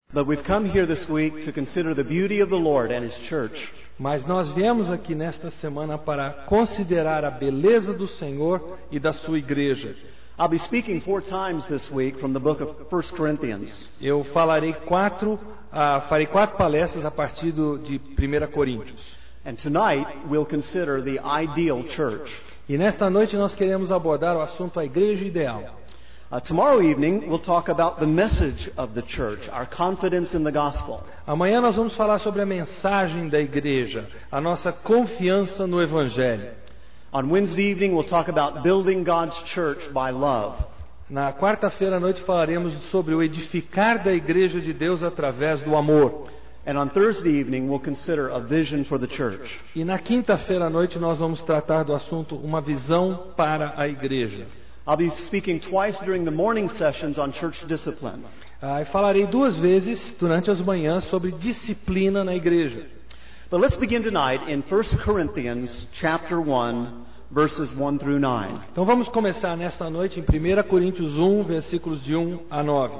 But we've come here this week to consider the beauty of the Lord and His church. Mas nós viemos aqui nesta semana para considerar a beleza do Senhor e da sua igreja. I'll be speaking 4 times this week from the book of 1 Corinthians. Eu farei 4 palestras a partir de 1 Coríntios. And tonight we'll consider the ideal church. E nesta noite nós queremos abordar o assunto a igreja ideal. Tomorrow evening we'll talk about the message of the church, our confidence in the gospel. Amanhã nós vamos falar sobre a mensagem da igreja, a nossa confiança no Evangelho. On Wednesday evening we'll talk about building God's church by love. Na quarta-feira à noite falaremos sobre o edificar da igreja de Deus através do amor. And on Thursday evening we'll consider a vision for the church. E na quinta-feira à noite nós vamos tratar do assunto uma visão para a igreja. I'll be speaking twice during the morning sessions on church discipline. Falarei 2 vezes durante as manhãs sobre disciplina na igreja. But let's begin tonight in 1 Corinthians chapter 1 verses 1 through 9. Então vamos começar nesta noite em 1 Coríntios 1, versículos de 1 a 9.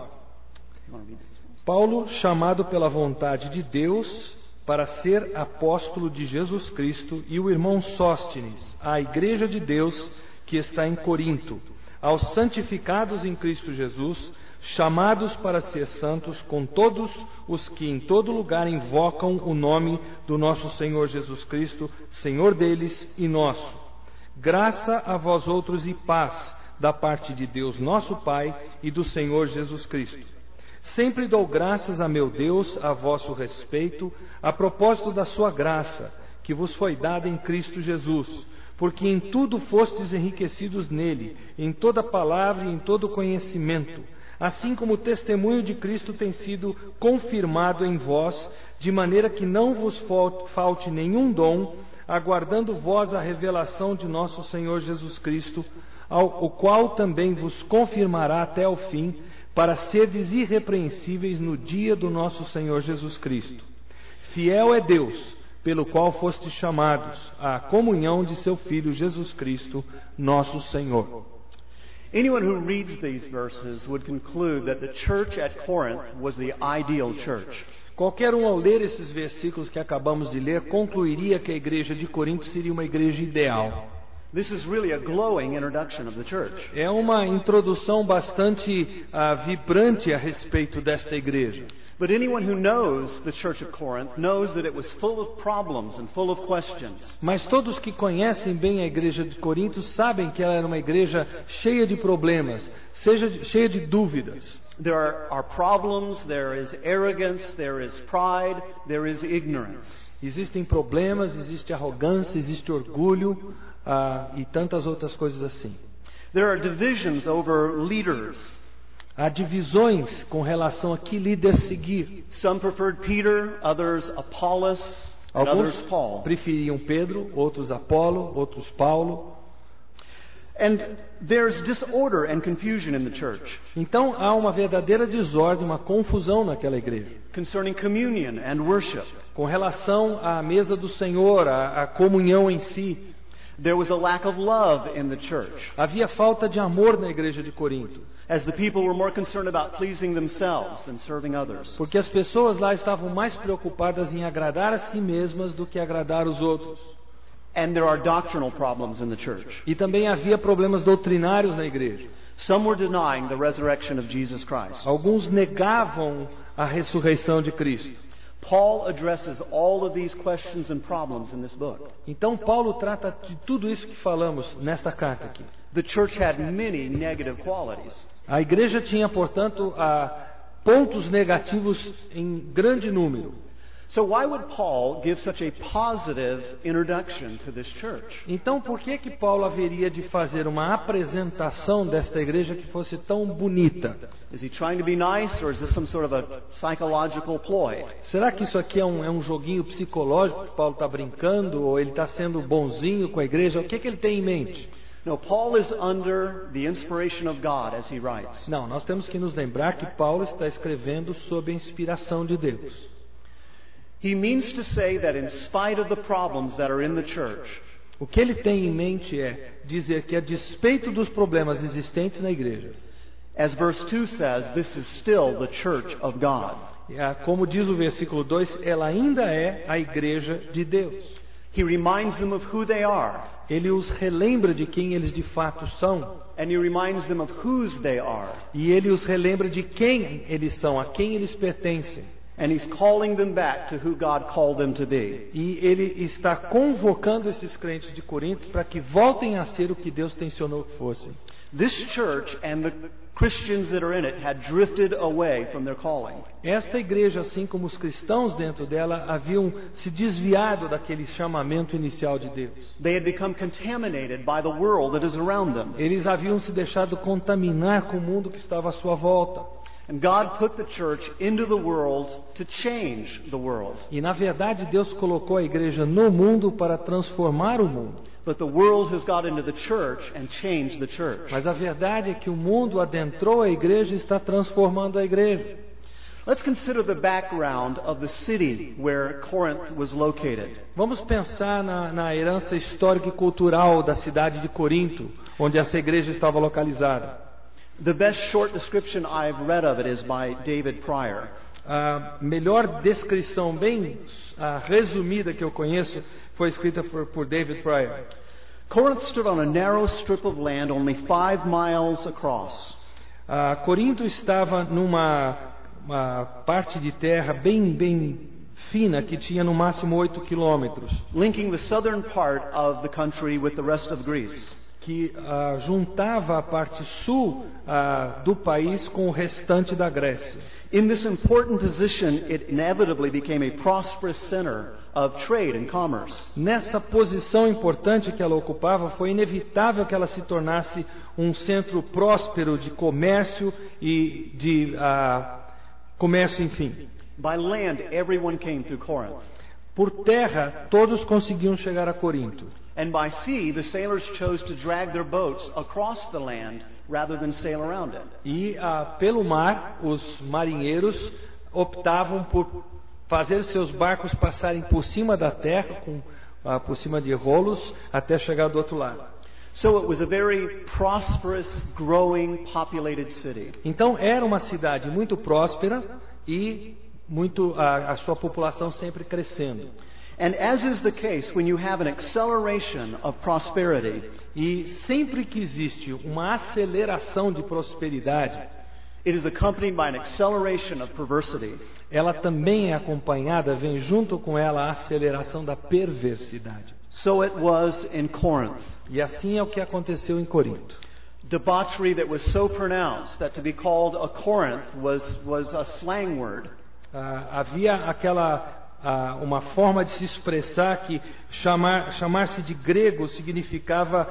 Paulo, chamado pela vontade de Deus para ser apóstolo de Jesus Cristo, e o irmão Sóstenes, à igreja de Deus que está em Corinto, aos santificados em Cristo Jesus, chamados para ser santos, com todos os que em todo lugar invocam o nome do nosso Senhor Jesus Cristo, Senhor deles e nosso. Graça a vós outros e paz da parte de Deus nosso Pai e do Senhor Jesus Cristo. Sempre dou graças a meu Deus a vosso respeito, a propósito da sua graça, que vos foi dada em Cristo Jesus, porque em tudo fostes enriquecidos nele, em toda palavra e em todo conhecimento, assim como o testemunho de Cristo tem sido confirmado em vós, de maneira que não vos falte nenhum dom, aguardando vós a revelação de nosso Senhor Jesus Cristo, o qual também vos confirmará até o fim, para serdes irrepreensíveis no dia do nosso Senhor Jesus Cristo. Fiel é Deus, pelo qual fostes chamados à comunhão de seu Filho Jesus Cristo, nosso Senhor. Anyone who reads these verses would conclude that the church at Corinth was the ideal church. Qualquer um ao ler esses versículos que acabamos de ler concluiria que a igreja de Corinto seria uma igreja ideal. This is really a glowing introduction of the church. É uma introdução bastante vibrante a respeito desta igreja. But anyone who knows the church of Corinth knows that it was full of problems and full of questions. Mas todos que conhecem bem a igreja de Corinto sabem que ela era uma igreja cheia de problemas, cheia de dúvidas. There are problems, there is arrogance, there is pride, there is ignorance. Existem problemas, existe arrogância, existe orgulho e tantas outras coisas assim. There are divisions over leaders. Há divisões com relação a que líder seguir. Some preferred Peter, others Apollos, and others Paul. Preferiam Pedro, outros Apolo, outros Paulo. And there's disorder and confusion in the church. Então há uma verdadeira desordem, uma confusão naquela igreja. Concerning communion and worship. Com relação à mesa do Senhor, à comunhão em si. There was a lack of love in the church. Havia falta de amor na igreja de Corinto. As the people were more concerned about pleasing themselves than serving others. Porque as pessoas lá estavam mais preocupadas em agradar a si mesmas do que agradar os outros. And there are doctrinal problems in the church. E também havia problemas doutrinários na igreja. Some were denying the resurrection of Jesus Christ. Alguns negavam a ressurreição de Cristo. Paul addresses all of these questions and problems in this book. Então Paulo trata de tudo isso que falamos nesta carta aqui. The church had many negative qualities. A igreja tinha, portanto, pontos negativos em grande número. So why would Paul give such a positive introduction to this church? Então, por que Paulo haveria de fazer uma apresentação desta igreja que fosse tão bonita? Is he trying to be nice, or is this some sort of a psychological ploy? Será que isso aqui é um joguinho psicológico que Paulo está brincando, ou ele está sendo bonzinho com a igreja? O que ele tem em mente? No, Paul is under the inspiration of God as he writes. Não, nós temos que nos lembrar que Paulo está escrevendo sob a inspiração de Deus. He means to say that in spite of the problems that are in the church, o que ele tem em mente é dizer que a despeito dos problemas existentes na igreja, as verse 2 says, this is still the church of God. Como diz o versículo 2, ela ainda é a igreja de Deus. He reminds them of who they are. Ele os relembra de quem eles de fato são. And he reminds them of whose they are. E ele os relembra de quem eles são, a quem eles pertencem. And he's calling them back to who God called them to be. E ele está convocando esses crentes de Corinto para que voltem a ser o que Deus tensionou que fossem. This church and the Christians that are in it had drifted away from their calling. Esta igreja, assim como os cristãos dentro dela, haviam se desviado daquele chamamento inicial de Deus. They had become contaminated by the world that is around them. Eles haviam se deixado contaminar com o mundo que estava à sua volta. And God put the church into the world to change the world. E na verdade Deus colocou a igreja no mundo para transformar o mundo. But the world has got into the church and changed the church. Mas a verdade é que o mundo adentrou a igreja e está transformando a igreja. Let's consider the background of the city where Corinth was located. Vamos pensar na herança histórica e cultural da cidade de Corinto, onde essa igreja estava localizada. The best short description I've read of it is by David Pryor. A melhor descrição bem resumida que eu conheço foi escrita por David Pryor. Corinth stood on a narrow strip of land only 5 miles across. Corinto estava numa parte de terra bem fina que tinha no máximo 8 quilômetros. Linking the southern part of the country with the rest of Greece. Que juntava a parte sul do país com o restante da Grécia. In this important position, it inevitably became a prosperous center of trade and commerce. Nessa posição importante que ela ocupava, foi inevitável que ela se tornasse um centro próspero de comércio e de comércio, enfim. By land, everyone came through Corinth. Por terra, todos conseguiam chegar a Corinto. And by sea, the sailors chose to drag their boats across the land rather than sail around it. E pelo mar, os marinheiros optavam por fazer seus barcos passarem por cima da terra, por cima de rolos, até chegar do outro lado. So it was a very prosperous, growing, populated city. Então era uma cidade muito próspera e a sua população sempre crescendo. And as is the case when you have an acceleration of prosperity, e sempre que existe uma aceleração de prosperidade, it is accompanied by an acceleration of perversity. Ela também é acompanhada, vem junto com ela a aceleração da perversidade. So it was in Corinth. E assim é o que aconteceu em Corinto. Debauchery that was so pronounced that to be called a Corinth was a slang word. Havia uma forma de se expressar que chamar-se de grego significava,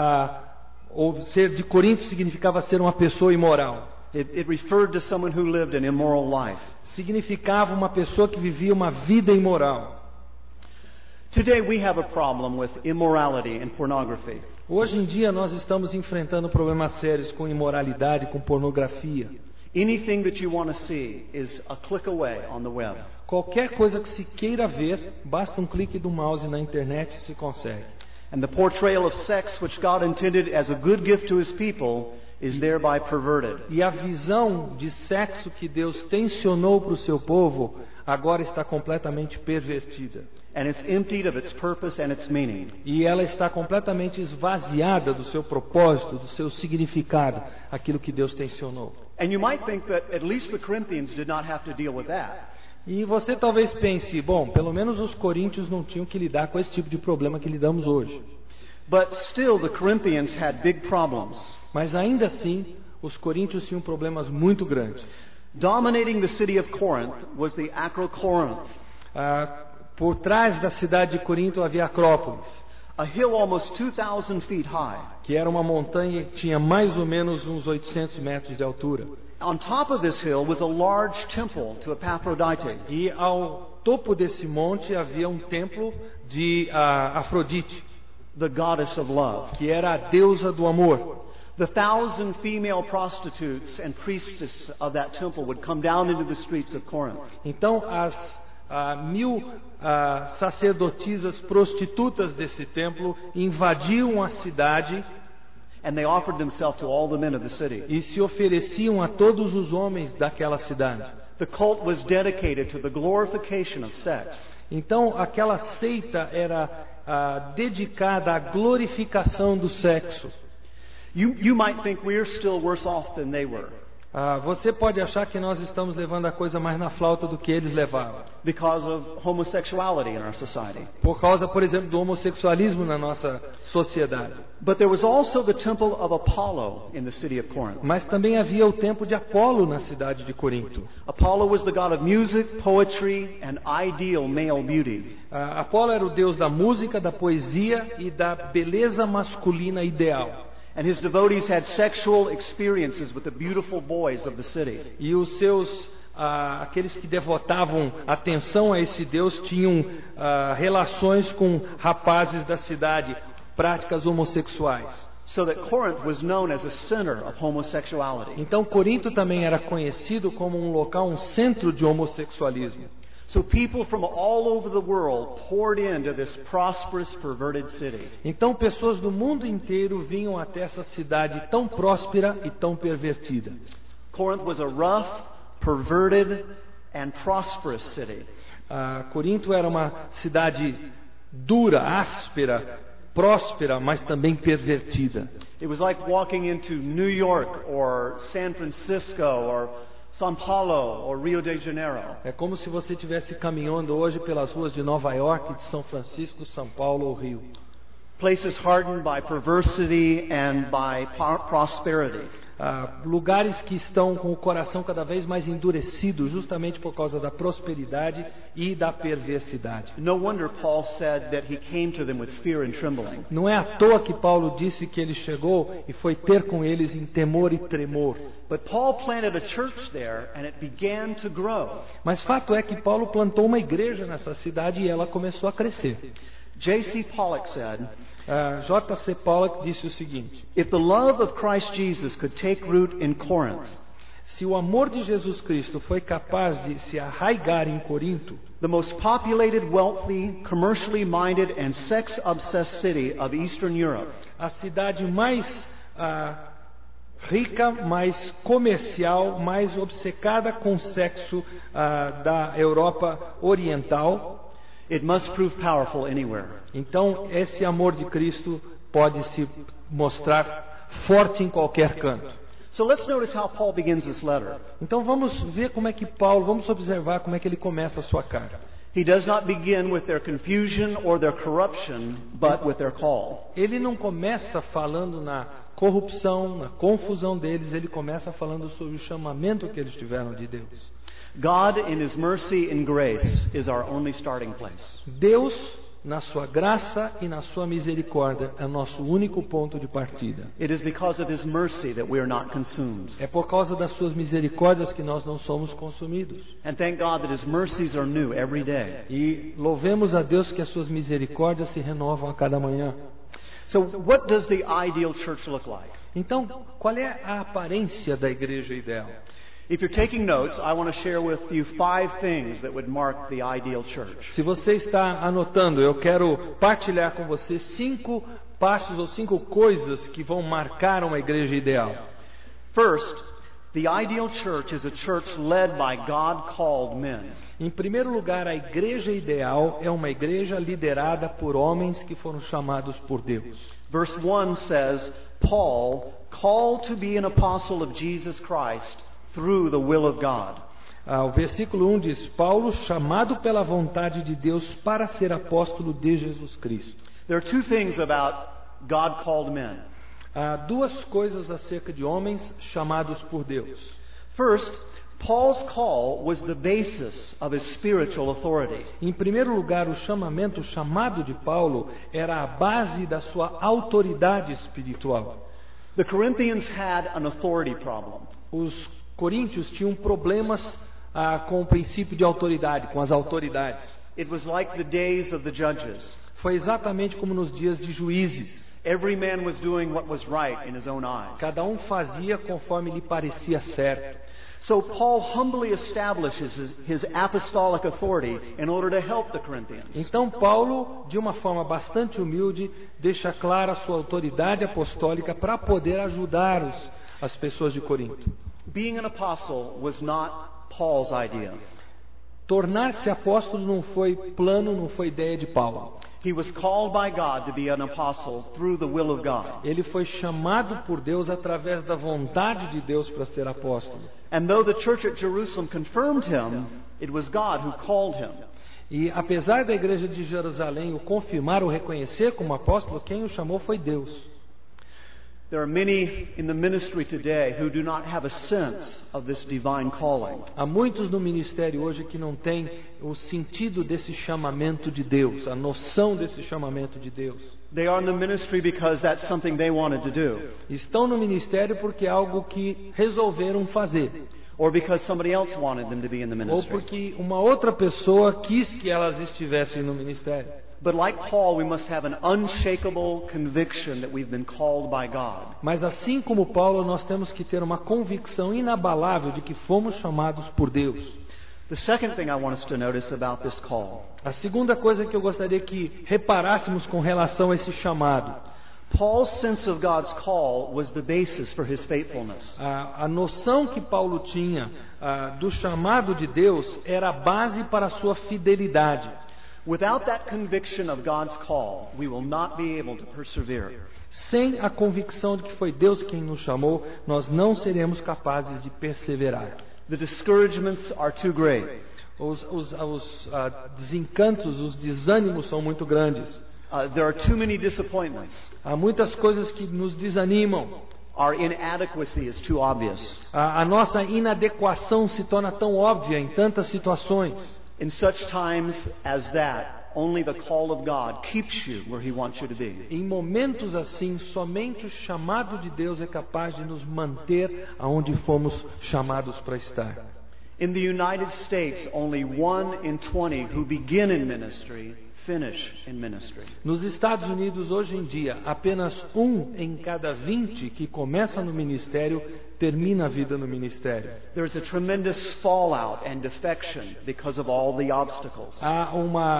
ou ser de Corinto significava ser uma pessoa imoral. It referred to someone who lived an immoral life. Significava uma pessoa que vivia uma vida imoral. Today we have a problem with immorality and pornography. Hoje em dia nós estamos enfrentando problemas sérios com imoralidade, com pornografia. Anything that you want to see is a click away on the web. Qualquer coisa que se queira ver, basta um clique do mouse na internet e se consegue. And the portrayal of sex which God intended as a good gift to his people is thereby perverted. E a visão de sexo que Deus tensionou para o seu povo agora está completamente pervertida. And it's emptied of its purpose and its meaning. E ela está completamente esvaziada do seu propósito, do seu significado, aquilo que Deus tensionou. And you might think that at least the Corinthians did not have to deal with that. E você talvez pense, bom, pelo menos os coríntios não tinham que lidar com esse tipo de problema que lidamos hoje. But still the Corinthians had big problems. Mas ainda assim, os coríntios tinham problemas muito grandes. Dominating the city of Corinth was the Acrocorinth. Por trás da cidade de Corinto havia Acrópolis, a hill almost 2,000 feet high. Que era uma montanha que tinha mais ou menos uns 800 metros de altura. On top of this hill was a large temple to Epaphroditus. E ao topo desse monte havia um templo de Afrodite, the goddess of love, que era a deusa do amor. The 1,000 female prostitutes and priestesses of that temple would come down into the streets of Corinth. Então as 1000 sacerdotisas prostitutas desse templo invadiam a cidade. And they offered themselves to all the men of the city. E se ofereciam a todos os homens daquela cidade. The cult was dedicated to the glorification of sex. Então, aquela seita era dedicada à glorificação do sexo. You might think we're still worse off than they were Você pode achar que nós estamos levando a coisa mais na flauta do que eles levavam. because of homosexuality in our society. Por causa, por exemplo, do homossexualismo na nossa sociedade. But there was also the temple of Apollo in the city of Corinth. Mas também havia o templo de Apolo na cidade de Corinto. Apollo was the god of music, poetry, and ideal male beauty. Apolo era o deus da música, da poesia e da beleza masculina ideal. And his devotees had sexual experiences with the beautiful boys of the city. E os seus aqueles que devotavam atenção a esse Deus tinham relações com rapazes da cidade, práticas homossexuais. So that Corinth was known as a center of homosexuality. Então Corinto também era conhecido como um local, um centro de homossexualismo. So people from all over the world poured into this prosperous, perverted city. Então pessoas do mundo inteiro vinham até essa cidade tão próspera e tão pervertida. Corinth was a rough, perverted, and prosperous city. Corinto era uma cidade dura, áspera, próspera, mas também pervertida. It was like walking into New York or San Francisco or São Paulo or Rio de Janeiro. É como se você estivesse caminhando hoje pelas ruas de Nova York, de São Francisco, São Paulo ou Rio. Places hardened by perversity and by prosperity. Lugares que estão com o coração cada vez mais endurecido, justamente por causa da prosperidade e da perversidade. No wonder Paul said that he came to them with fear and trembling. Não é à toa que Paulo disse que ele chegou e foi ter com eles em temor e tremor. But Paul planted a church there and it began to grow. Mas fato é que Paulo plantou uma igreja nessa cidade e ela começou a crescer. J.C. Pollock said, J.C. Pollock disse o seguinte: if the love of Christ Jesus could take root in Corinth, se o amor de Jesus Cristo foi capaz de se arraigar em Corinto, the most populated, wealthy, commercially minded, and sex-obsessed city of Eastern Europe, a cidade mais rica, mais comercial, mais obcecada com sexo da Europa Oriental, it must prove powerful anywhere. Então, esse amor de Cristo pode se mostrar forte em qualquer canto. So let's notice how Paul begins this letter. Então, vamos observar como é que ele começa a sua carta. He does not begin with their confusion or their corruption, but with their call. Ele não começa falando na corrupção, na confusão deles, ele começa falando sobre o chamamento que eles tiveram de Deus. God, in His mercy and grace, is our only starting place. Deus, na sua graça e na sua misericórdia, é o nosso único ponto de partida. It is because of His mercy that we are not consumed. É por causa das suas misericórdias que nós não somos consumidos. And thank God that His mercies are new every day. E louvemos a Deus que as suas misericórdias se renovam a cada manhã. So what does the ideal church look like? Então, qual é a aparência da igreja ideal? If you're taking notes, I want to share with you 5 things that would mark the ideal church. Se você está anotando, eu quero partilhar com você 5 passos ou 5 coisas que vão marcar uma igreja ideal. First, the ideal church is a church led by God-called men. Em primeiro lugar, a igreja ideal é uma igreja liderada por homens que foram chamados por Deus. Verse 1 says, Paul, called to be an apostle of Jesus Christ through the will of God. O versículo 1 diz, Paulo, chamado pela vontade de Deus para ser apóstolo de Jesus Cristo. There are 2 things about God-called men. Há 2 coisas acerca de homens chamados por Deus. First, Paul's call was the basis of his spiritual authority. Em primeiro lugar, o chamado de Paulo era a base da sua autoridade espiritual. The Corinthians had an authority problem. Os coríntios tinham problemas com o princípio de autoridade, com as autoridades. It was like the days of the judges. Foi exatamente como nos dias de juízes. Every man was doing what was right in his own eyes. Cada um fazia conforme lhe parecia certo. So Paul humbly establishes his apostolic authority in order to help the Corinthians. Então Paulo, de uma forma bastante humilde, deixa clara a sua autoridade apostólica para poder ajudar as pessoas de Corinto. Being an apostle was not Paul's idea. Tornar-se apóstolo não foi plano, não foi ideia de Paulo. He was called by God to be an apostle through the will of God. Ele foi chamado por Deus através da vontade de Deus para ser apóstolo. And though the church at Jerusalem confirmed him, it was God who called him. E apesar da igreja de Jerusalém o confirmar, o reconhecer como apóstolo, quem o chamou foi Deus. There are many in the ministry today who do not have a sense of this divine calling. Há muitos no ministério hoje que não têm o sentido desse chamamento de Deus, a noção desse chamamento de Deus. They are in the ministry because that's something they wanted to do, Estão no ministério porque é algo que resolveram fazer, or because somebody else wanted them to be in the ou ministry. porque uma outra pessoa quis que elas estivessem no ministério. But like Paul, we must have an unshakable conviction that we've been called by God. Mas assim como Paulo, nós temos que ter uma convicção inabalável de que fomos chamados por Deus. The second thing I want us to notice about this call, A segunda coisa que eu gostaria que reparássemos com relação a esse chamado, Paul's sense of God's call was the basis for his faithfulness. a noção que Paulo tinha do chamado de Deus era a base para a sua fidelidade. Without that conviction of God's call, we will not be able to persevere. Sem a convicção de que foi Deus quem nos chamou, nós não seremos capazes de perseverar. The discouragements are too great. Os desencantos, os desânimos são muito grandes. There are too many disappointments. Há muitas coisas que nos desanimam. Our inadequacy is too obvious. A nossa inadequação se torna tão óbvia em tantas situações. In such times as that, only the call of God keeps you where He wants you to be. Em momentos assim, somente o chamado de Deus é capaz de nos manter aonde fomos chamados para estar. In the United States, only 1 in 20 who begin in ministry finish in ministry. Nos Estados Unidos, hoje em dia, apenas 1 em cada 20 que começa no ministério termina a vida no ministério. There's a tremendous fallout and defection because of all the obstacles. Há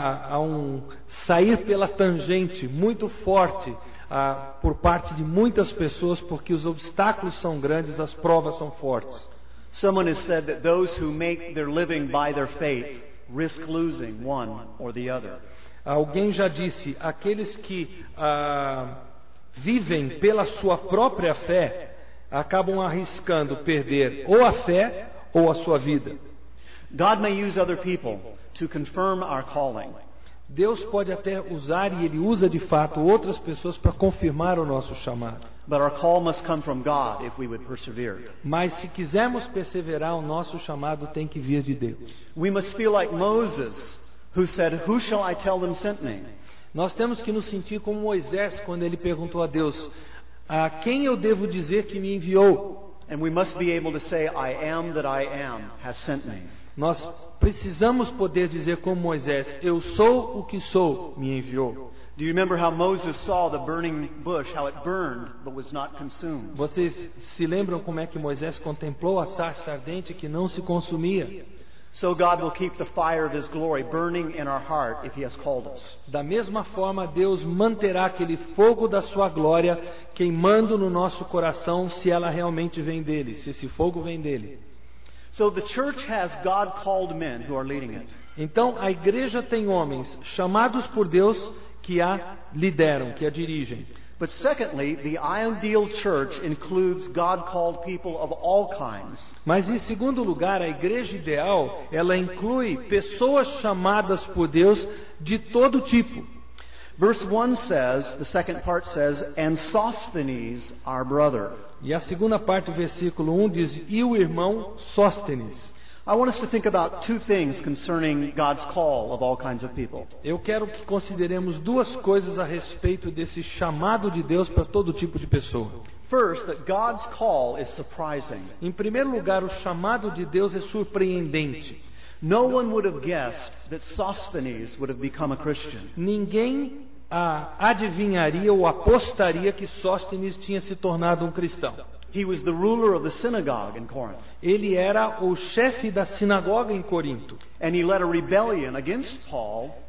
um sair pela tangente muito forte por parte de muitas pessoas, porque os obstáculos são grandes, as provas são fortes. Someone has said that those who make their living by their faith risk losing one or the other. Alguém já disse, aqueles que vivem pela sua própria fé acabam arriscando perder ou a fé ou a sua vida. God may use other people to confirm our calling. Deus pode até usar, e Ele usa de fato, outras pessoas para confirmar o nosso chamado. But our call must come from God if we would persevere. Mas se quisermos perseverar, o nosso chamado tem que vir de Deus. We must feel like Moses, who said, "Who shall I tell them sent me?" Nós temos que nos sentir como Moisés quando ele perguntou a Deus: a quem eu devo dizer que me enviou? And we must be able to say, "I am that I am has sent me." Nós precisamos poder dizer como Moisés: eu sou o que sou, me enviou. Do you remember how Moses saw the burning bush, how it burned but was not consumed? Vocês se lembram como é que Moisés contemplou a sarça ardente que não se consumia? So God will keep the fire of His glory burning in our heart if He has called us. Da mesma forma, Deus manterá aquele fogo da sua glória queimando no nosso coração, se ela realmente vem dele, se esse fogo vem dele. So the church has God-called men who are leading it. Então, a igreja tem homens chamados por Deus que a lideram, que a dirigem. But secondly, the ideal church includes God-called people of all kinds. Mas em segundo lugar, a igreja ideal, ela inclui pessoas chamadas por Deus de todo tipo. Verse 1 says, the second part says, "And Sosthenes, our brother." E a segunda parte do versículo 1 diz: e o irmão Sóstenes. I want us to think about two things concerning God's call of all kinds of people. Eu quero que consideremos duas coisas a respeito desse chamado de Deus para todo tipo de pessoa. First, that God's call is surprising. Em primeiro lugar, o chamado de Deus é surpreendente. No one would have guessed that Sosthenes would have become a Christian. Ninguém adivinharia ou apostaria que Sóstenes tinha se tornado um cristão. He was the ruler of the synagogue in Corinth. Ele era o chefe da sinagoga em Corinto. And he led a rebellion against Paul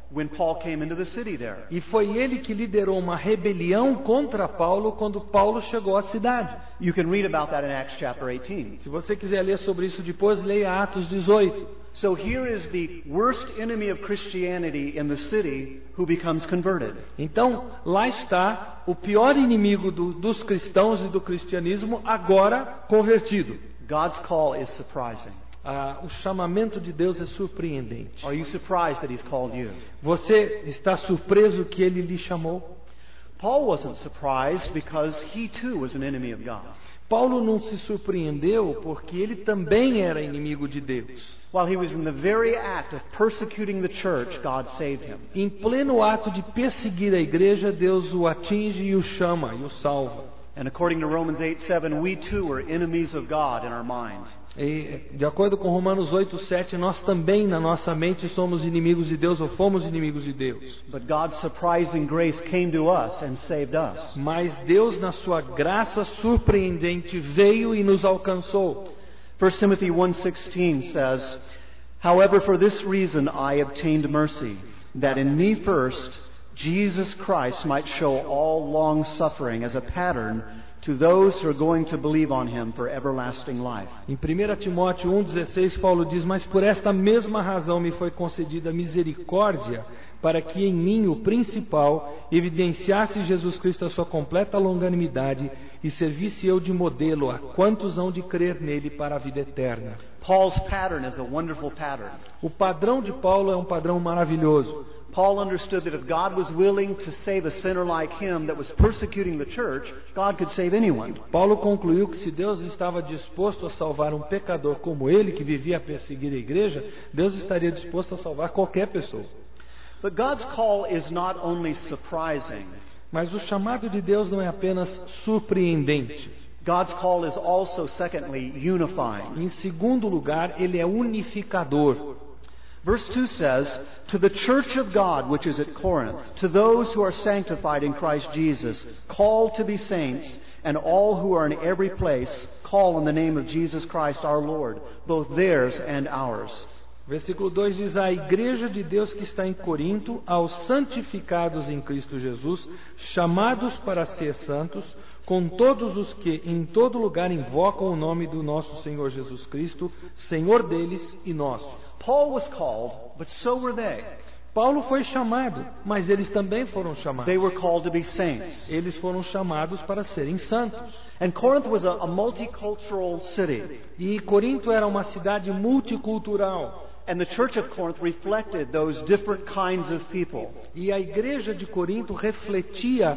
when Paul came into the city there. E foi ele que liderou uma rebelião contra Paulo quando Paulo chegou à cidade. You can read about that in Acts chapter 18. Se você quiser ler sobre isso depois, leia Atos 18. So here is the worst enemy of Christianity in the city who becomes converted. Então, lá está o pior inimigo dos cristãos e do cristianismo agora convertido. God's call is surprising. O chamamento de Deus é surpreendente. Are you surprised that He's called you? Você está surpreso que Ele lhe chamou? Paul wasn't surprised because he too was an enemy of God. Paulo não se surpreendeu porque ele também era inimigo de Deus. While he was in the very act of persecuting the church, God saved him. Em pleno ato de perseguir a igreja, Deus o atinge e o chama e o salva. And according to Romans 8:7, we too were enemies of God in our mind. E, de acordo com Romanos 8:7, nós também na nossa mente somos inimigos de Deus ou fomos inimigos de Deus. But God's surprising grace came to us and saved us. Mas Deus, na sua graça surpreendente, veio e nos alcançou. 1 Timothy 1:16 says, "However, for this reason I obtained mercy, that in me first Jesus Christ might show all long suffering as a pattern to those who are going to believe on Him for everlasting life." Em 1 Timóteo 1,16, Paulo diz: "Mas por esta mesma razão me foi concedida misericórdia, para que em mim, o principal, evidenciasse Jesus Cristo a sua completa longanimidade e servisse eu de modelo a quantos hão de crer nele para a vida eterna." Paul's pattern is a wonderful pattern. O padrão de Paulo é um padrão maravilhoso. Paul understood that if God was willing to save a sinner like him that was persecuting the church, God could save anyone. Paulo concluiu que se Deus estava disposto a salvar um pecador como ele, que vivia a perseguir a igreja, Deus estaria disposto a salvar qualquer pessoa. But God's call is not only surprising. Mas o chamado de Deus não é apenas surpreendente. God's call is also, secondly, unifying. Em segundo lugar, ele é unificador. Verse 2 says, "To the church of God which is at Corinth, to those who are sanctified in Christ Jesus, called to be saints, and all who are in every place, call on the name of Jesus Christ our Lord, both theirs and ours." Versículo 2 diz: "A igreja de Deus que está em Corinto, aos santificados em Cristo Jesus, chamados para ser santos, com todos os que em todo lugar invocam o nome do nosso Senhor Jesus Cristo, Senhor deles e nosso." Paul was called, but so were they. Paulo foi chamado, mas eles também foram chamados. They were called to be saints. Eles foram chamados para serem santos. And Corinth was a multicultural city. E Corinto era uma cidade multicultural. And the church of Corinth reflected those different kinds of people. E a igreja de Corinto refletia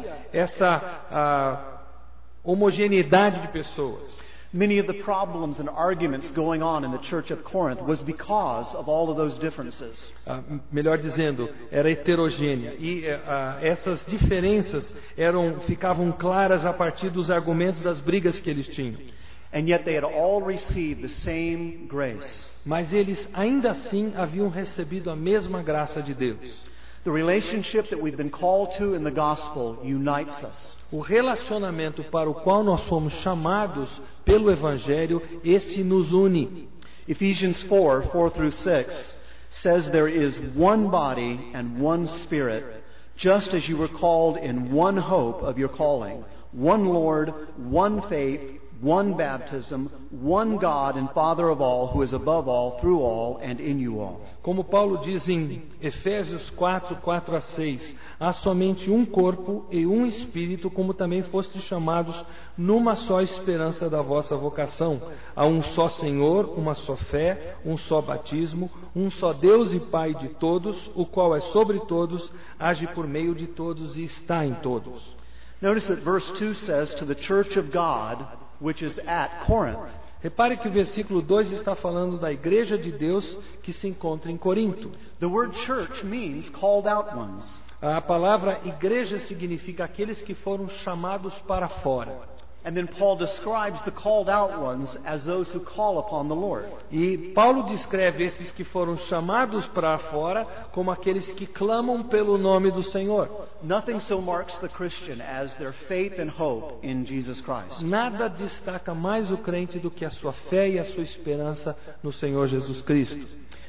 essa homogeneidade de pessoas. Many of the problems and arguments going on in the church of Corinth was because of all of those differences. Melhor dizendo, era heterogênea. E essas diferenças ficavam claras a partir dos argumentos das brigas que eles tinham. And yet they had all received the same grace. Mas eles ainda assim haviam recebido a mesma graça de Deus. The relationship that we've been called to in the gospel unites us. O relacionamento para o qual nós fomos chamados pelo Evangelho, esse nos une. Ephesians 4:4-6 says there is one body and one spirit, just as you were called in one hope of your calling, one Lord, one faith, one baptism, one God and Father of all, who is above all, through all, and in you all. Como Paulo diz em Efésios 4:4-6, há somente um corpo e um espírito, como também fostes chamados numa só esperança da vossa vocação. Há um só Senhor, uma só fé, um só batismo, um só Deus e Pai de todos, o qual é sobre todos, age por meio de todos e está em todos. Notice that verse 2 says, "To the church of God which is at Corinth." Repare que o versículo 2 está falando da igreja de Deus que se encontra em Corinto. The word church means called out ones. A palavra igreja significa aqueles que foram chamados para fora. And then Paul describes the called out ones as those who call upon the Lord. E Paulo descreve esses que foram chamados para fora como aqueles que clamam pelo nome do Senhor. Nothing so marks the Christian as their faith and hope in Jesus Christ. Nada destaca mais o crente do que a sua fé e a sua esperança no Senhor Jesus Cristo.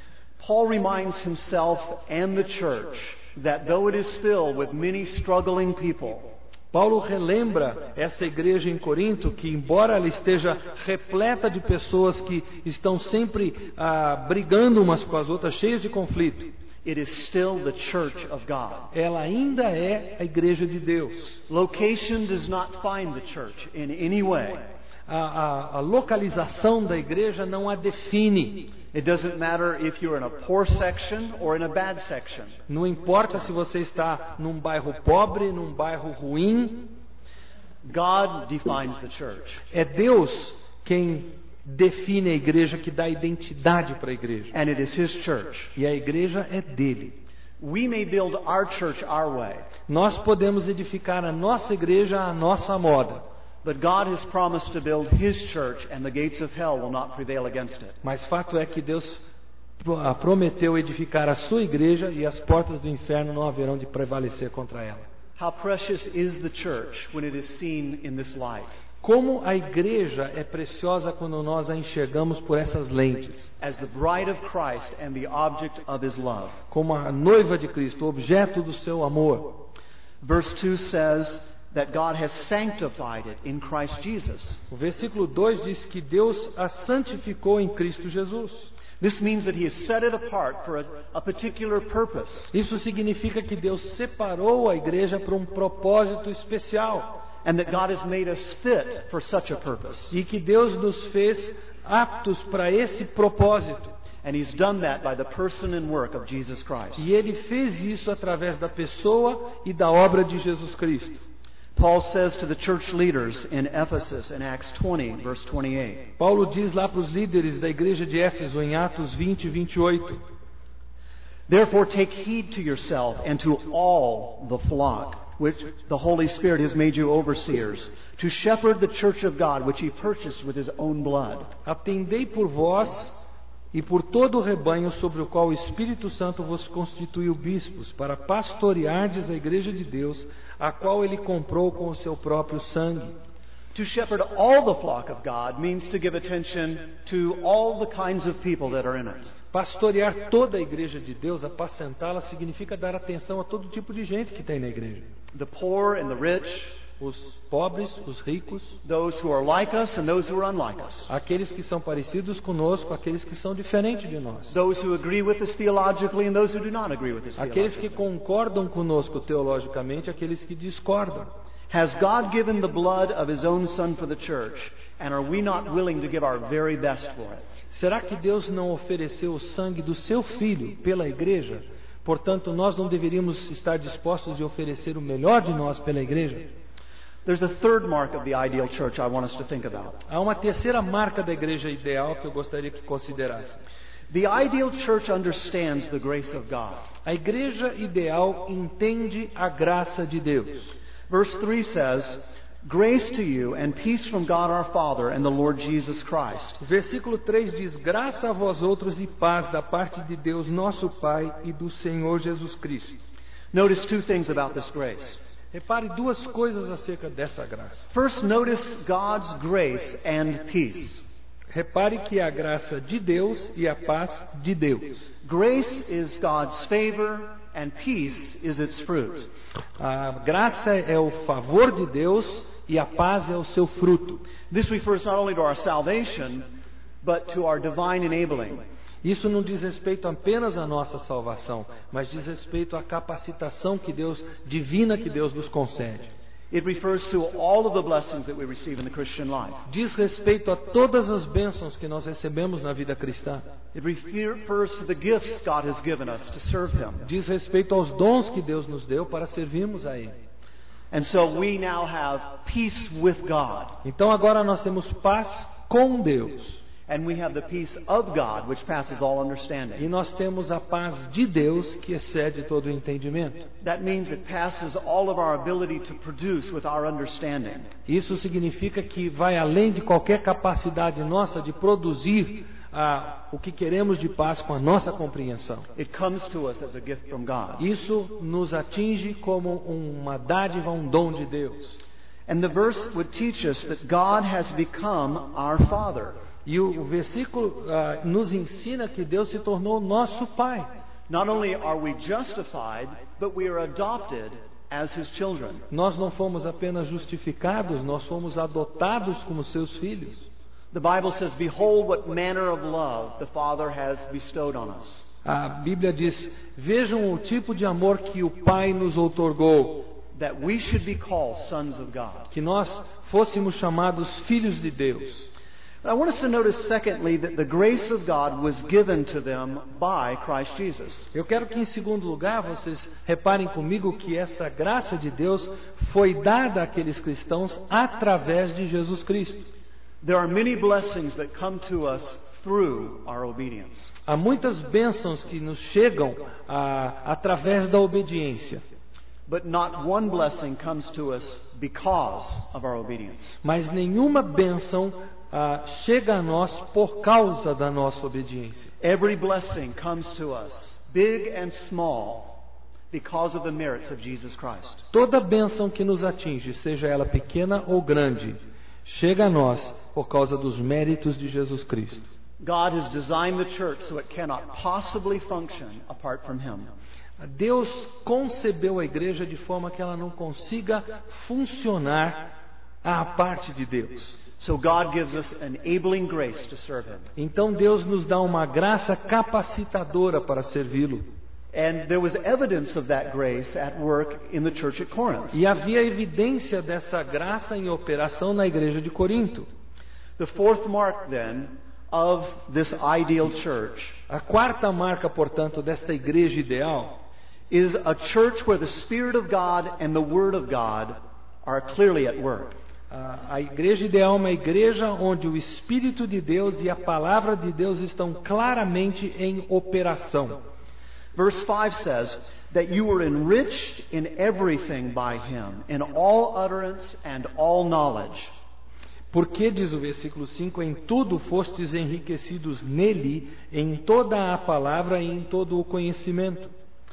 Paul reminds himself and the church that though it is filled with many struggling people, Paulo relembra essa igreja em Corinto que, embora ela esteja repleta de pessoas que estão sempre brigando umas com as outras, cheias de conflito, it is still the church of God. ela ainda é a igreja de Deus. Location does not find the church in any way. A localização da igreja não a define. It doesn't matter if you're in a poor section or in a bad section. Não importa se você está num bairro pobre, num bairro ruim. God defines the church. É Deus quem define a igreja, que dá identidade para a igreja. And it is His church. E a igreja é dele. We may build our church our way. Nós podemos edificar a nossa igreja à nossa moda. But God has promised to build His church, and the gates of hell will not prevail against it. Mas fato é que Deus prometeu edificar a sua igreja e as portas do inferno não haverão de prevalecer contra ela. How precious is the church when it is seen in this light. Como a igreja é preciosa quando nós a enxergamos por essas lentes. As the bride of Christ and the object of His love. Como a noiva de Cristo, o objeto do seu amor. Verse 2 says that God has sanctified it in Christ Jesus. O versículo 2 diz que Deus a santificou em Cristo Jesus. This means that He has set it apart for a particular purpose. Isso significa que Deus separou a igreja para um propósito especial. And that God has made us fit for such a purpose. E que Deus nos fez aptos para esse propósito. And He's done that by the person and work of Jesus Christ. E Ele fez isso através da pessoa e da obra de Jesus Cristo. Paul says to the church leaders in Ephesus in Acts 20, verse 28. Paulo diz lá para os líderes da igreja de Éfeso em Atos 20, 28. Therefore take heed to yourself and to all the flock, which the Holy Spirit has made you overseers, to shepherd the church of God, which He purchased with His own blood. Atendei por vós e por todo o rebanho sobre o qual o Espírito Santo vos constituiu bispos, para pastoreardes a igreja de Deus, a qual Ele comprou com o seu próprio sangue. To shepherd all the flock of God means to give attention to all the kinds of people that are in it. Pastorear toda a igreja de Deus, apacentá-la, significa dar atenção a todo tipo de gente que tem na igreja. The poor and the rich, os pobres, os ricos, those who are like us and those who are unlike us. Aqueles que são parecidos conosco, aqueles que são diferentes de nós. Those who agree with us theologically and those who do not agree with us Aqueles que theologically. concordam conosco teologicamente, aqueles que discordam. Has God given the blood of His own Son for the church, and are we not willing to give our very best for it? Será que Deus não ofereceu o sangue do seu Filho pela igreja? Portanto, nós não deveríamos estar dispostos a oferecer o melhor de nós pela igreja? There's a third mark of the ideal church I want us to think about. Há uma terceira marca da igreja ideal que eu gostaria que considerasse. The ideal church understands the grace of God. A igreja ideal entende a graça de Deus. Verse 3 says, "Grace to you and peace from God our Father and the Lord Jesus Christ." O versículo 3 diz: graça a vós outros e paz da parte de Deus nosso Pai e do Senhor Jesus Cristo. Notice two things about this grace. Repare duas coisas acerca dessa graça. First, notice God's grace and peace. Repare que a graça de Deus e a paz de Deus. Grace is God's favor and peace is its fruit. A graça é o favor de Deus e a paz é o seu fruto. This refers not only to our salvation, but to our divine enabling. Isso não diz respeito apenas à nossa salvação, mas diz respeito à capacitação divina que Deus nos concede. It refers to all of the blessings that we receive in the Christian life. Diz respeito a todas as bênçãos que nós recebemos na vida cristã. It refers to the gifts God has given us to serve Him. Diz respeito aos dons que Deus nos deu para servirmos a Ele. And so we now have peace with God. Então agora nós temos paz com Deus. And we have the peace of God, which passes all understanding. E nós temos a paz de Deus que excede todo o entendimento. That means it passes all of our ability to produce with our understanding. Isso significa que vai além de qualquer capacidade nossa de produzir o que queremos de paz com a nossa compreensão. It comes to us as a gift from God. Isso nos atinge como uma dádiva, um dom de Deus. And the verse would teach us that God has become our Father. E o versículo nos ensina que Deus se tornou nosso Pai. Not only are we justified, but we are adopted as His children. Nós não fomos apenas justificados, nós fomos adotados como seus filhos. The Bible says, "Behold what manner of love the Father has bestowed on us." A Bíblia diz: vejam o tipo de amor que o Pai nos outorgou, That we should be called sons of God. que nós fôssemos chamados filhos de Deus. I want us to notice, secondly, that the grace of God was given to them by Christ Jesus. Eu quero que, em segundo lugar, vocês reparem comigo que essa graça de Deus foi dada àqueles cristãos através de Jesus Cristo. There are many blessings that come to us through our obedience. Há muitas bênçãos que nos chegam através da obediência. But not one blessing comes to us because of our obedience. Mas nenhuma bênção chega a nós por causa da nossa obediência. Every blessing comes to us, big and small, because of the merits of Jesus Christ. Toda bênção que nos atinge, seja ela pequena ou grande, chega a nós por causa dos méritos de Jesus Cristo. God has designed the church so it cannot possibly function apart from Him. Deus concebeu a igreja de forma que ela não consiga funcionar à parte de Deus. So God gives us enabling grace to serve Him. Então Deus nos dá uma graça capacitadora para servi-lo. And there was evidence of that grace at work in the church at Corinth. E havia evidência dessa graça em operação na igreja de Corinto. The fourth mark, then, of this ideal church A quarta marca, portanto, desta igreja ideal is a church where the Spirit of God and the Word of God are clearly at work. A igreja ideal é uma igreja onde o Espírito de Deus e a Palavra de Deus estão claramente em operação. Verse 5 says that you were enriched in everything by Him, in all utterance and all knowledge. Porque, diz o versículo 5, em tudo fostes enriquecidos nele, em toda a palavra e em todo o conhecimento.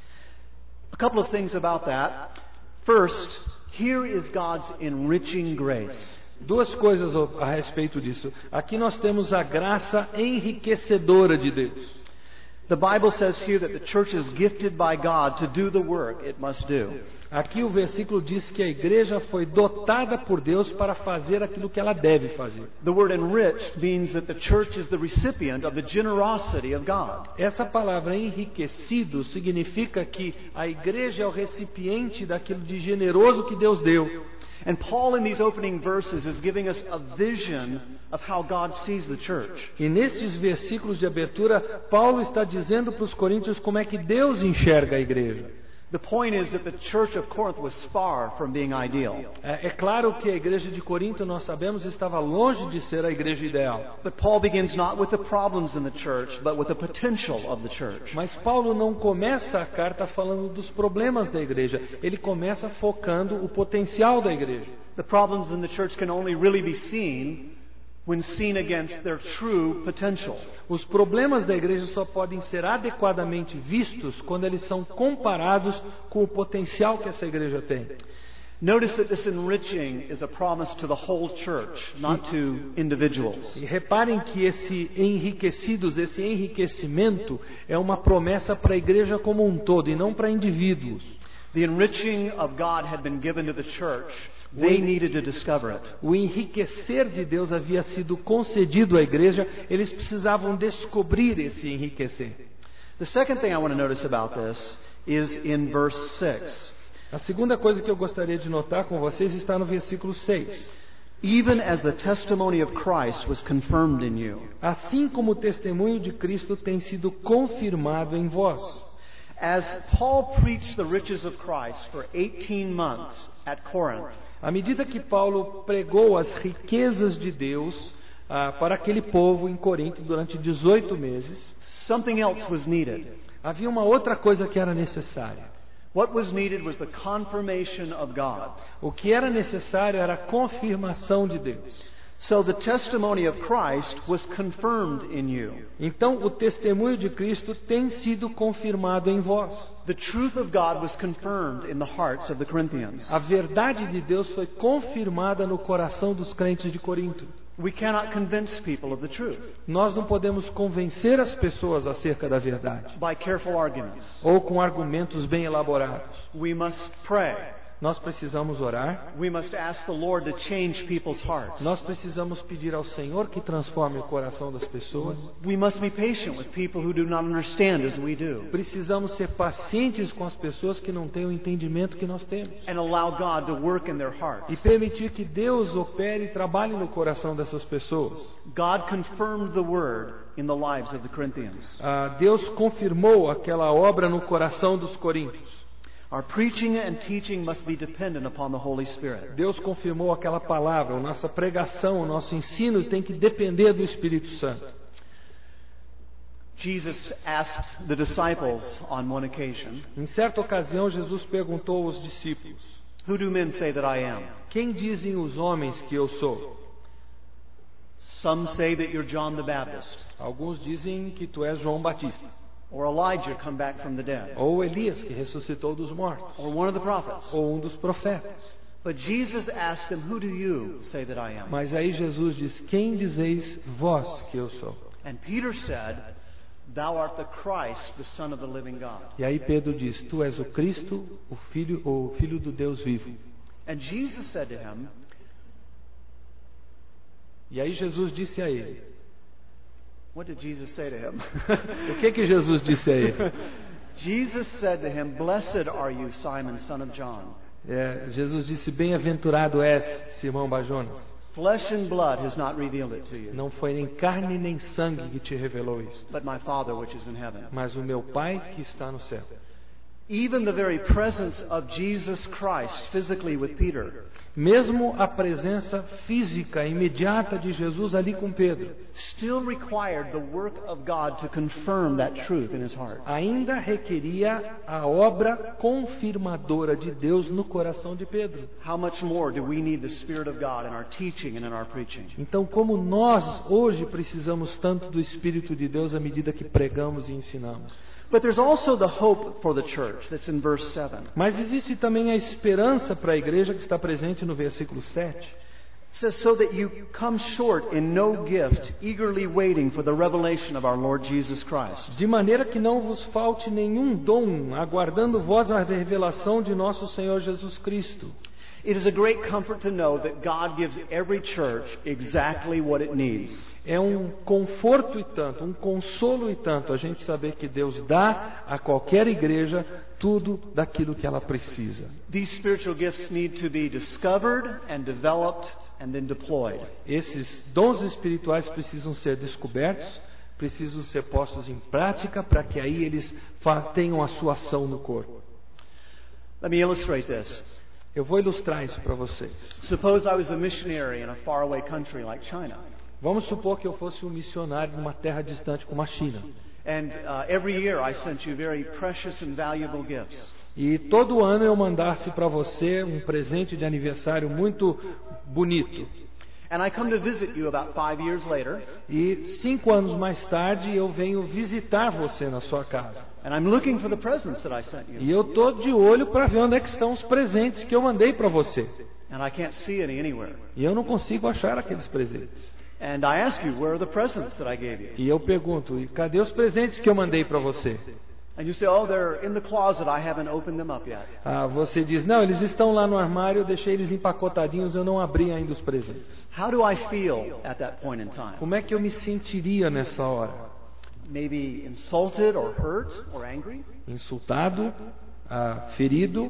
A couple of things about that. First, here is God's enriching grace. Duas coisas a respeito disso. Aqui nós temos a graça enriquecedora de Deus. The Bible says here that the church is gifted by God to do the work it must do. Aqui o versículo diz que a igreja foi dotada por Deus para fazer aquilo que ela deve fazer. The word enriched means that the church is the recipient of the generosity of God. Essa palavra enriquecido significa que a igreja é o recipiente daquilo de generoso que Deus deu. And Paul in these opening verses is giving us a vision of how God sees the church. E nesses versículos de abertura, Paulo está dizendo para os coríntios como é que Deus enxerga a igreja. The point is that the church of Corinth was far from being ideal. É claro que a igreja de Corinto, nós sabemos, estava longe de ser a igreja ideal. But Paul begins not with the problems in the church, but with the potential of the church. Mas Paulo não começa a carta falando dos problemas da igreja. Ele começa focando o potencial da igreja. The problems in the church can only really be seen when seen against their true potential. Os problemas da igreja só podem ser adequadamente vistos quando eles são comparados com o potencial que essa igreja tem. Notice that this enriching is a promise to the whole church, not to individuals. E reparem que esse enriquecimento é uma promessa para a igreja como um todo e não para indivíduos. The enriching of God had been given to the church. They needed to discover it. O enriquecer de Deus havia sido concedido à igreja, eles precisavam descobrir esse enriquecer. The second thing I want to notice about this is in verse 6. A segunda coisa que eu gostaria de notar com vocês está no versículo 6. Even as the testimony of Christ was confirmed in you. Assim como o testemunho de Cristo tem sido confirmado em vós. As Paul preached the riches of Christ for 18 months at Corinth, à medida que Paulo pregou as riquezas de Deus para aquele povo em Corinto durante 18 meses, something else was needed. Havia uma outra coisa que era necessária. What was needed was the confirmation of God. O que era necessário era a confirmação de Deus. So the testimony of Christ was confirmed in you. Então o testemunho de Cristo tem sido confirmado em vós. The truth of God was confirmed in the hearts of the Corinthians. A verdade de Deus foi confirmada no coração dos crentes de Corinto. We cannot convince people of the truth Nós não podemos convencer as pessoas acerca da verdade, by careful arguments. ou com argumentos bem elaborados. We must pray. Nós precisamos orar, We must ask the Lord to change people's hearts. nós precisamos pedir ao Senhor que transforme o coração das pessoas. We must be patient with people who do not understand as we do, Precisamos ser pacientes com as pessoas que não têm o entendimento que nós temos. and allow God to work in their E hearts. permitir que Deus opere e trabalhe no coração dessas pessoas. God confirmed the word in the lives of the Corinthians. Deus confirmou aquela obra no coração dos coríntios. Our preaching and teaching must be dependent upon the Holy Spirit. Deus confirmou aquela palavra. A nossa pregação, o nosso ensino tem que depender do Espírito Santo. Jesus asked the disciples on one occasion, Em certa ocasião, Jesus perguntou aos discípulos: "Who do men say that I am? Quem dizem os homens que eu sou? Some say that you're John the Baptist, Alguns dizem que tu és João Batista, or Elijah come back from the dead, ou Elias, que ressuscitou dos mortos, or one of the prophets." ou um dos profetas. But Jesus asked them, "Who do you say that I am?" Mas aí Jesus diz: Quem dizeis vós que eu sou? And Peter said, "Thou art the Christ, the Son of the living God." E aí Pedro diz: Tu és o Cristo, o Filho do Deus vivo. And Jesus said to him, E aí Jesus disse a ele: what did Jesus say to him? O que Jesus disse a ele? Jesus said to him, "Blessed are you, Simon, son of John. Jesus disse: Bem-aventurado és, Simão Bajonas. Flesh and blood has not revealed it to you, Não foi nem carne nem sangue que te revelou isso, but my Father which is in heaven." mas o meu Pai que está no céu. Even the very presence of Jesus Christ physically with Peter Mesmo a presença física imediata de Jesus ali com Pedro still required the work of God to confirm that truth in his heart. ainda requeria a obra confirmadora de Deus no coração de Pedro. How much more do we need the Spirit of God in our teaching and in our preaching? Então, como nós hoje precisamos tanto do Espírito de Deus à medida que pregamos e ensinamos. But there's also the hope for the church that's in verse 7. Mas existe também a esperança para a igreja que está presente no versículo 7. It says, "So that you come short in no gift, eagerly waiting for the revelation of our Lord Jesus Christ." De maneira que não vos falte nenhum dom, aguardando vós a revelação de nosso Senhor Jesus Cristo. It is a great comfort to know that God gives every church exactly what it needs. É um conforto e tanto, um consolo e tanto, a gente saber que Deus dá a qualquer igreja tudo daquilo que ela precisa. These spiritual gifts need to be discovered and developed and then deployed. Esses dons espirituais precisam ser descobertos, precisam ser postos em prática para que aí eles tenham a sua ação no corpo. Let me illustrate this. Eu vou ilustrar isso para vocês. Suppose I was a missionary in a faraway country like China. Vamos supor que eu fosse um missionário numa terra distante como a China. And every year I sent you very precious and valuable gifts. E todo ano eu mandasse para você um presente de aniversário muito bonito. And I come to visit you about 5 years later. E 5 anos mais tarde eu venho visitar você na sua casa. And I'm looking for the presents that I sent you. E eu estou de olho para ver onde é que estão os presentes que eu mandei para você. And I can't see any anywhere. E eu não consigo achar aqueles presentes. And I ask you, where are the presents that I gave you? E eu pergunto, e cadê os presentes que eu mandei para você? And you say, oh, they're in the closet. I haven't opened them up yet. Você diz, não, eles estão lá no armário, eu deixei eles empacotadinhos, eu não abri ainda os presentes. How do I feel at that point in time? Como é que eu me sentiria nessa hora? Maybe insulted or hurt or angry? Insultado, ferido,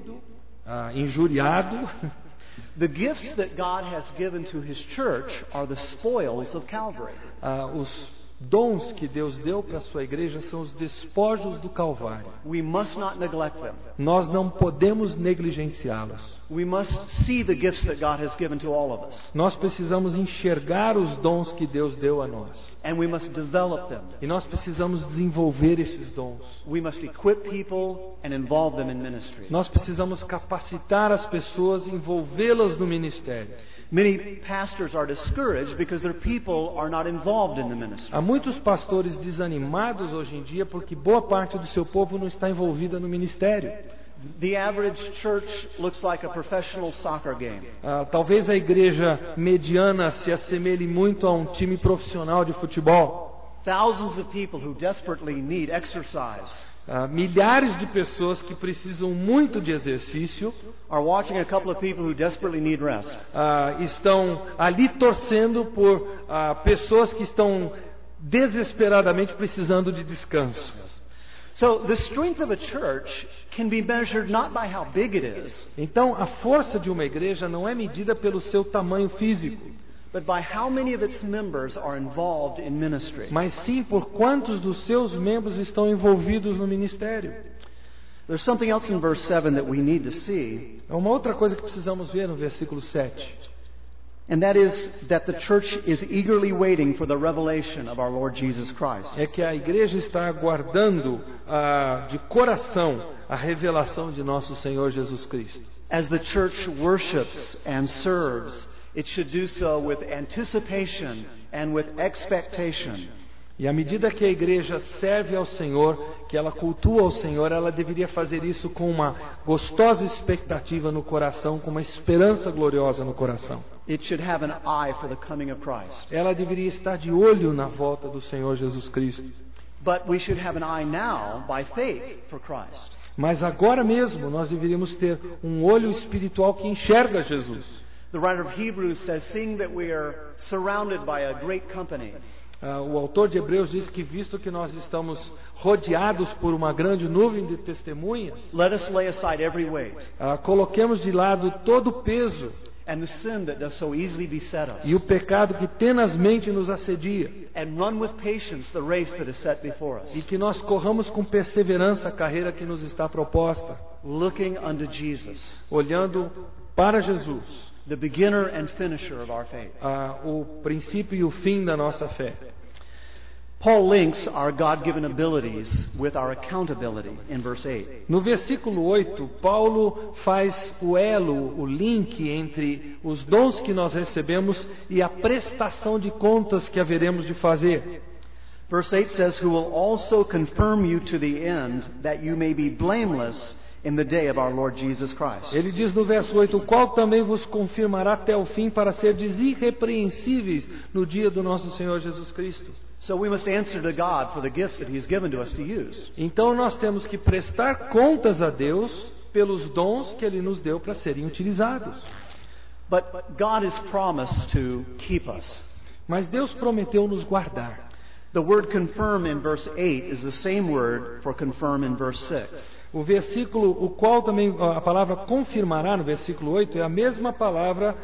injuriado. The gifts that God has given to His church are the spoils of Calvary. Os dons que Deus deu para a sua igreja são os despojos do Calvário. We must not neglect them. Nós não podemos negligenciá-los. We must see the gifts that God has given to all of us. Nós precisamos enxergar os dons que Deus deu a nós. And we must develop them. E nós precisamos desenvolver esses dons. We must equip people and involve them in ministry. Nós precisamos capacitar as pessoas, envolvê-las no ministério. Many pastors are discouraged because their people are not involved in the ministry. Há muitos pastores desanimados hoje em dia porque boa parte do seu povo não está envolvida no ministério. The average church looks like a professional soccer game. Talvez a igreja mediana se assemelhe muito a um time profissional de futebol. Thousands of people who desperately need exercise. Milhares de pessoas que precisam muito de exercício are watching a couple of people who desperately need rest. Estão ali torcendo por pessoas que estão desesperadamente precisando de descanso. So the strength of a church can be measured not by how big it is, Então, a força de uma igreja não é medida pelo seu tamanho físico, but by how many of its members are involved in ministry. mas sim por quantos dos seus membros estão envolvidos no ministério. There's something else in verse 7 that we need to see, É uma outra coisa que precisamos ver no versículo 7. and that is that the church is eagerly waiting for the revelation of our Lord Jesus Christ. É que a igreja está aguardando de coração a revelação de nosso Senhor Jesus Cristo. As the church worships and serves, it should do so with anticipation and with expectation. E à medida que a igreja serve ao Senhor, que ela cultua ao Senhor, ela deveria fazer isso com uma gostosa expectativa no coração, com uma esperança gloriosa no coração. It should have an eye for the coming of Christ. Ela deveria estar de olho na volta do Senhor Jesus Cristo. But we should have an eye now by faith for Christ. Mas agora mesmo nós deveríamos ter um olho espiritual que enxerga Jesus. The writer of Hebrews says, seeing that we are surrounded by a great company, O autor de Hebreus diz que, visto que nós estamos rodeados por uma grande nuvem de testemunhas, let us lay aside every weight coloquemos de lado todo o peso and the sin that does so easily beset us, e o pecado que tenazmente nos assedia, and run with patience the race that is set before us, e que nós corramos com perseverança a carreira que nos está proposta, looking unto Jesus, olhando para Jesus, the beginner and finisher of our faith. O princípio e o fim da nossa fé. Paul links our God-given abilities with our accountability in verse 8. No versículo 8, Paulo faz o elo, o link entre os dons que nós recebemos e a prestação de contas que haveremos de fazer. Verse 8 says, who will also confirm you to the end, that you may be blameless in the day of our Lord Jesus Christ. Ele diz no verso 8, o qual também vos confirmará até o fim para serdes irrepreensíveis no dia do nosso Senhor Jesus Cristo. So we must answer to God for the gifts that He's given to us to use. Então nós temos que prestar contas a Deus pelos dons que Ele nos deu para serem utilizados. But God has promised to keep us. Mas Deus prometeu nos guardar. The word confirm in verse 8 is the same word for confirm in verse 6. O versículo, o qual também a palavra confirmará no versículo 8 é a mesma palavra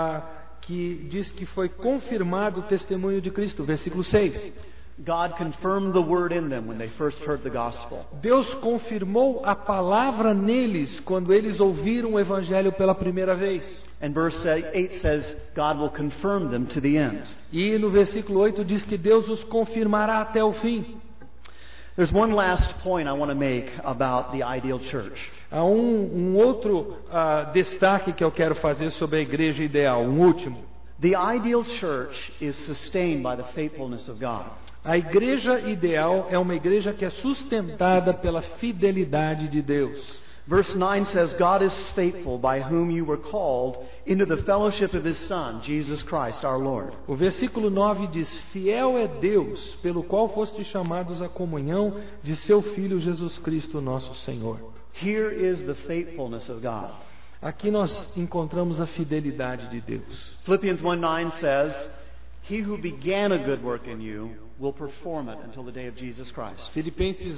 que diz que foi confirmado o testemunho de Cristo, versículo 6. God confirmed the word in them when they first heard the gospel. Deus confirmou a palavra neles quando eles ouviram o evangelho pela primeira vez. And verse 8 says God will confirm them to the end. E no versículo 8 diz que Deus os confirmará até o fim. There's one last point I want to make about the ideal church. Há um outro destaque que eu quero fazer sobre a igreja ideal, um último. The ideal church is sustained by the faithfulness of God. A igreja ideal é uma igreja que é sustentada pela fidelidade de Deus. Verse 9 says, God is faithful, by whom you were called into the fellowship of His Son, Jesus Christ our Lord. O versículo 9 diz, fiel é Deus, pelo qual fostes chamados à comunhão de seu Filho Jesus Cristo, nosso Senhor. Here is the faithfulness of God. Aqui nós encontramos a fidelidade de Deus. Philippians 1:9 says, He who began a good work in you will perform it until the day of Jesus Christ. Filipenses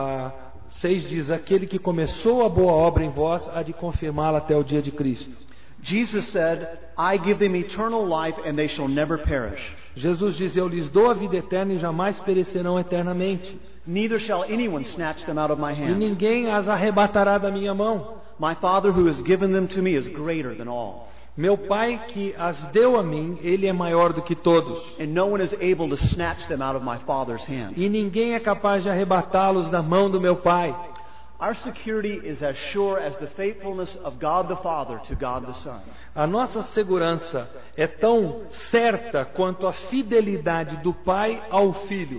1:6 diz, aquele que começou a boa obra em vós há de confirmá-la até o dia de Cristo. Jesus said, I give them eternal life and they shall never perish. Jesus diz, eu lhes dou a vida eterna e jamais perecerão eternamente. Neither shall anyone snatch them out of my E hand. ninguém as arrebatará da minha mão. My Father who has given them to me is greater than all. Meu Pai que as deu a mim, Ele é maior do que todos. And no one is able to snatch them out of my Father's hand. E ninguém é capaz de arrebatá-los da mão do meu Pai. Our security is as sure as the faithfulness of God the Father to God the Son. A nossa segurança é tão certa quanto a fidelidade do Pai ao Filho.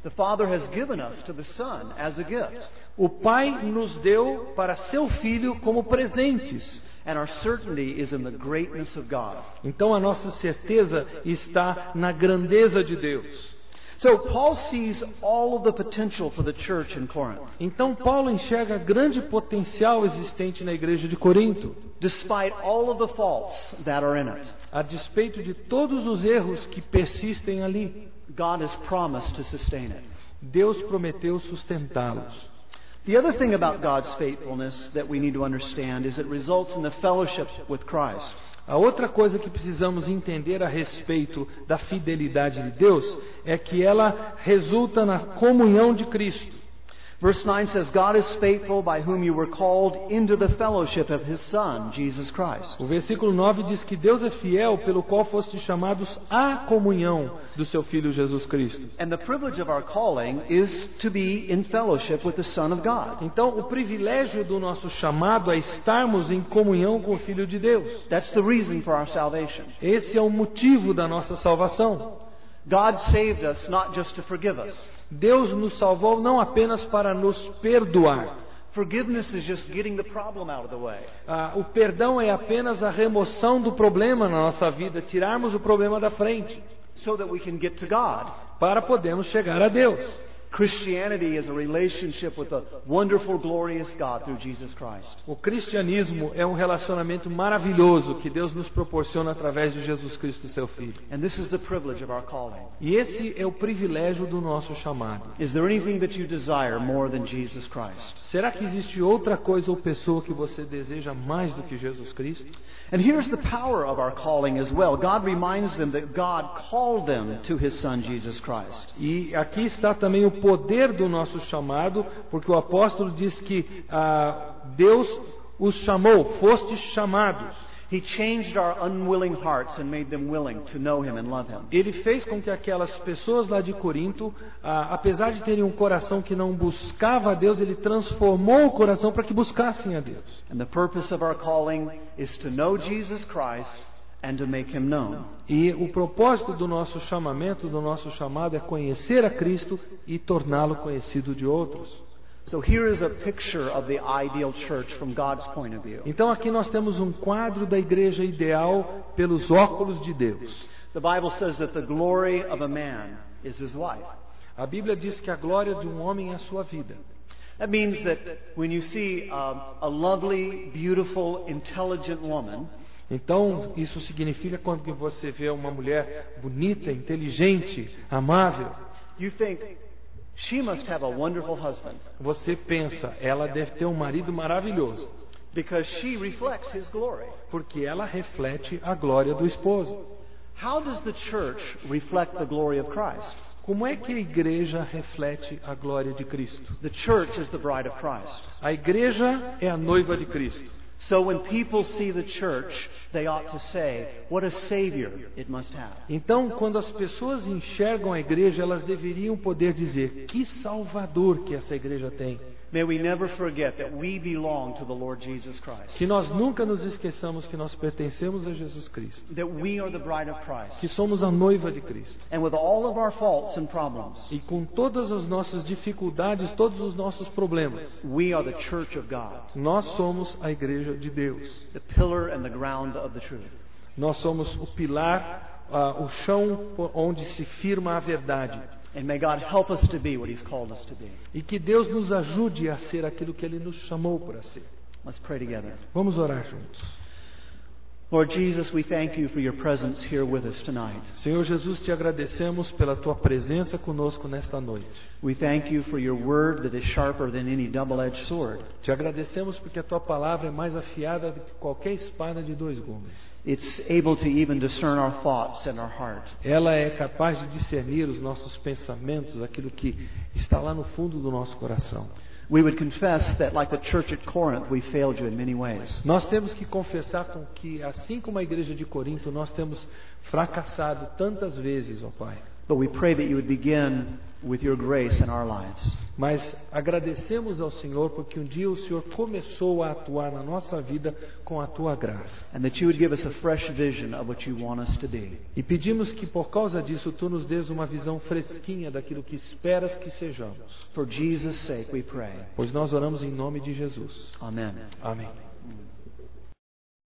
The Father has given us to the Son as a gift. O Pai nos deu para seu Filho como presentes. And our certainty is in the greatness of God. Então a nossa certeza está na grandeza de Deus. So Paul sees all of the potential for the church in Corinth. Então Paulo enxerga grande potencial existente na igreja de Corinto, Despite all of the faults that are in it, a despeito de todos os erros que persistem ali. God has promised to sustain it. Deus prometeu sustentá-los. The other thing about God's faithfulness that we need to understand is it results in the fellowship with Christ. A outra coisa que precisamos entender a respeito da fidelidade de Deus é que ela resulta na comunhão de Cristo. Verse 9 says, God is faithful by whom you were called into the fellowship of His Son, Jesus Christ. O versículo 9 diz que Deus é fiel pelo qual fostes chamados à comunhão do seu Filho Jesus Cristo. And the privilege of our calling is to be in fellowship with the Son of God. Então, o privilégio do nosso chamado é estarmos em comunhão com o Filho de Deus. That's the reason for our salvation. Esse é o motivo da nossa salvação. God saved us not just to forgive us. Deus nos salvou não apenas para nos perdoar. Forgiveness is just getting the problem out of the way. O perdão é apenas a remoção do problema na nossa vida, tirarmos o problema da frente, So that we can get to God. para podermos chegar a Deus. Christianity is a relationship with a wonderful, glorious God through Jesus Christ. O cristianismo é um relacionamento maravilhoso que Deus nos proporciona através de Jesus Cristo, seu Filho. And this is the privilege of our calling. E esse é o privilégio do nosso chamado. Is there anything that you desire more than Jesus Christ? Será que existe outra coisa ou pessoa que você deseja mais do que Jesus Cristo? And here's the power of our calling as well. God reminds them that God called them to His Son, Jesus Christ. E aqui está também o poder do nosso chamado, porque o apóstolo diz que Deus os chamou, fostes chamados. He changed our unwilling hearts and made them willing to know Him and love Him. Ele fez com que aquelas pessoas lá de Corinto, apesar de terem um coração que não buscava a Deus, Ele transformou o coração para que buscassem a Deus. And the purpose of our calling is to know Jesus Christ and to make Him known. E o propósito do nosso chamamento, do nosso chamado, é conhecer a Cristo e torná-lo conhecido de outros. So here is a picture of the ideal church from God's point of view. Então aqui nós temos um quadro da igreja ideal pelos óculos de Deus. The Bible says that the glory of a man is his wife. A Bíblia diz que a glória de um homem é a sua vida. That means that when you see a lovely, beautiful, intelligent woman, então isso significa quando que você vê uma mulher bonita, inteligente, amável, you think, she must have a wonderful husband você pensa, ela deve ter um marido maravilhoso, because she reflects His glory. porque ela reflete a glória do esposo. How does the church reflect the glory of Christ? Como é que a igreja reflete a glória de Cristo? The church is the bride of Christ. A igreja é a noiva de Cristo. So when people see the church, they ought to say, what a Savior it must have. Então, quando as pessoas enxergam a igreja, elas deveriam poder dizer: que Salvador que essa igreja tem. May we never forget that we belong to the Lord Jesus Christ. Que nós nunca nos esqueçamos que nós pertencemos a Jesus Cristo. That we are the bride of Christ. Que somos a noiva de Cristo. And with all of our faults and problems, E com todas as nossas dificuldades, todos os nossos problemas, we are the church of God. nós somos a igreja de Deus. The pillar and the ground of the truth. Nós somos o pilar, o chão onde se firma a verdade. And may God help us to be what He's called us to be. E que Deus nos ajude a ser aquilo que Ele nos chamou para ser. Let's pray together. Vamos orar juntos. Lord Jesus, we thank You for Your presence here with us tonight. Senhor Jesus, te agradecemos pela Tua presença conosco nesta noite. We thank You for Your word that is sharper than any double-edged sword. Te agradecemos porque a Tua palavra é mais afiada do que qualquer espada de dois gumes. It's able to even discern our thoughts and our heart. Ela é capaz de discernir os nossos pensamentos, aquilo que está lá no fundo do nosso coração. We would confess that, like the church at Corinth, we failed You in many ways. Nós temos que confessar com que, assim como a igreja de Corinto, nós temos fracassado tantas vezes, ó Pai. But we pray that you would begin with your grace in our lives. Mas agradecemos ao Senhor porque um dia o Senhor começou a atuar na nossa vida com a tua graça. And that you would give us a fresh vision of what you want us to be. E pedimos que por causa disso tu nos dês uma visão fresquinha daquilo que esperas que sejamos. For Jesus' sake we pray. Pois nós oramos em nome de Jesus. Amen. Amém.